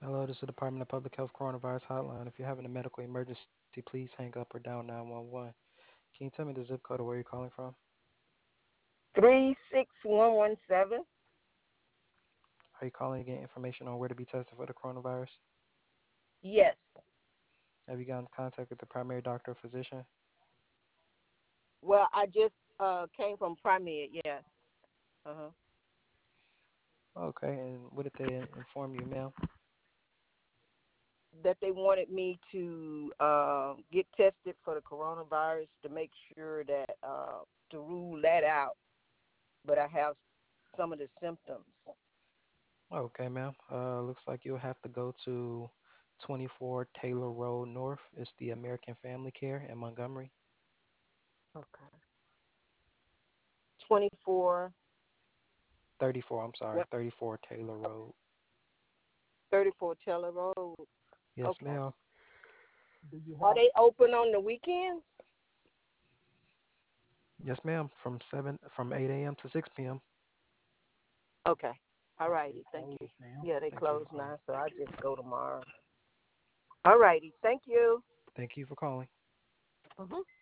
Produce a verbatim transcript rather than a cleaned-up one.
Hello, this is the Department of Public Health Coronavirus Hotline. If you're having a medical emergency, please hang up or dial nine one one. Can you tell me the zip code or where you're calling from? Three six one one seven. Are you calling to get information on where to be tested for the coronavirus? Yes. Have you gotten in contact with the primary doctor or physician? Well, I just uh came from primary. Yes. Uh huh. Okay, and what did they inform you, ma'am? That they wanted me to uh, get tested for the coronavirus to make sure that uh to rule that out. But I have some of the symptoms. Okay, ma'am. Uh, looks like you'll have to go to twenty-four Taylor Road North. It's the American Family Care in Montgomery. Okay. Twenty four. thirty-four, I'm sorry, What? thirty-four Taylor Road. Thirty four Taylor Road. Yes, Okay. ma'am. Are they open on the weekends? Yes, ma'am. From seven, from eight a m to six p m. Okay. All righty. Thank you. Yeah, they Thank you close for calling. now, so I just go tomorrow. All righty. Thank you. Thank you for calling. Mhm.